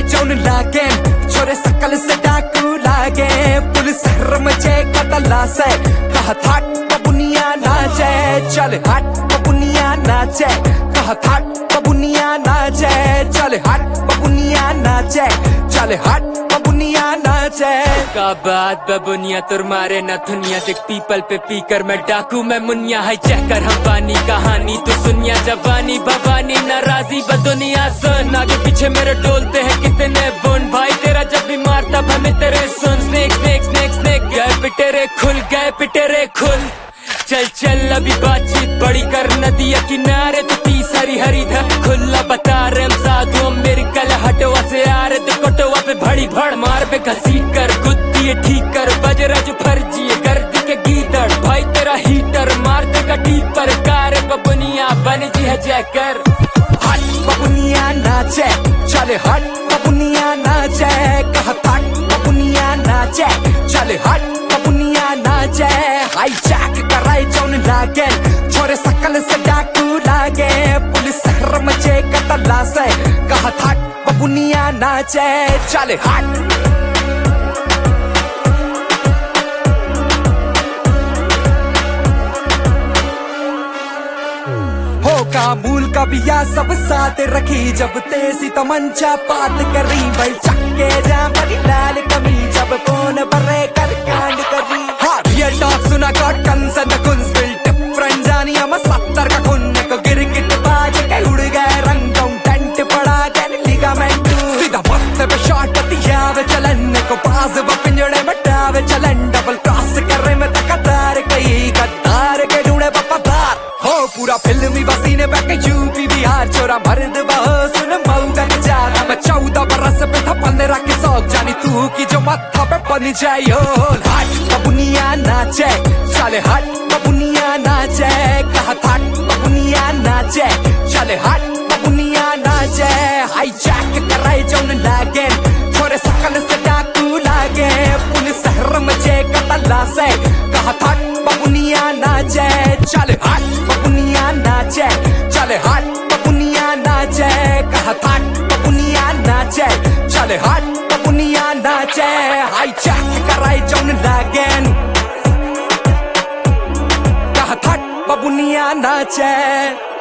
जाऊन लागे छोरे सकल से डाकू लागे पुलिस हर मचे कतला से कहा था बबुनिया नाचे चल हट बबुनिया नाचे कहा था बबुनिया नाचे चल हट बबुनिया नाचे चल हट बबुनिया नाचे का बात बबुनिया तुर मारे न दुनिया देख पीपल पे पीकर मैं डाकू मैं मुनिया है चहकर हम पानी कहानी तू सुनिया जवानी भवानी नाराजी बदुनिया सुन आगे पीछे मेरे डोलते हैं कितने बुन भाई तेरा जब भी मारता हमें तेरे सुन स्नेक स्नेक स्नेक स्नेक गए पिटेरे खुल चल चल अभी बातचीत बड़ी कर नदिया किनारे तो पीस हरी हरी धर खुला बता रहे साधु मेरी कल हटवा से आ रहे तो कटवा पे भड़ी भड़ मार पे घसीट कर गुद्दी ठीक कर बजरा जो फर्जी गर्दी के गीदड़ भाई तेरा हीटर मारते का टीप पर कार बबुनिया बन जी है जयकर हट बबुनिया नाचे चल हट बबुनिया नाचे कहा था बबुनिया नाचे चल हट बबुनिया नाचे हाई जैक कराए जाऊन लागे छोरे सकल से डाकू लागे पुलिस हर मचे कतला से कहा था बबुनिया नाचे चल हट काबुल का बिया सब साथ रखी जब तेजी तमंचा बात करी भाई चक्के जा बड़ी लाल कमी जब फोन बरे कर कांड करी हाँ रियल टॉक सुना गॉट कन्स एंड द कुंस बिल डिफरेंट जानी हम 70 का खून को गिरगिट बाज के उड़ गए रंगों टेंट पड़ा के लिगामेंट सीधा वक्त पे शॉट दिया वे चलन को बाज व पिंजड़े में डावे चलन डबल क्रॉस करे में तकदार कई गद्दार के ढूंढे वफादार हो पूरा फिल्मी बसीने बैठ यूपी बिहार छोरा मर्द बहो सुन मऊगन जाना मैं 14 बरस पे था 15 की शौक जानी तू की जो माथा पे बन जाए हट बबुनिया नाचे चले हट बबुनिया नाचे कहा था बबुनिया नाचे चले हट बबुनिया नाचे हाई जैक कराए जाऊन लागे छोरे सकल से डाकू लागे पुलिस हर मचे कतला से कहा था बबुनिया नाचे चल हट बबुनिया नाचे चल हट बबुनिया नाचे कहा था बबुनिया नाचे चल हट बबुनिया नाचे हाई जैक कराए जाऊन लागे कहा था बबुनिया नाचे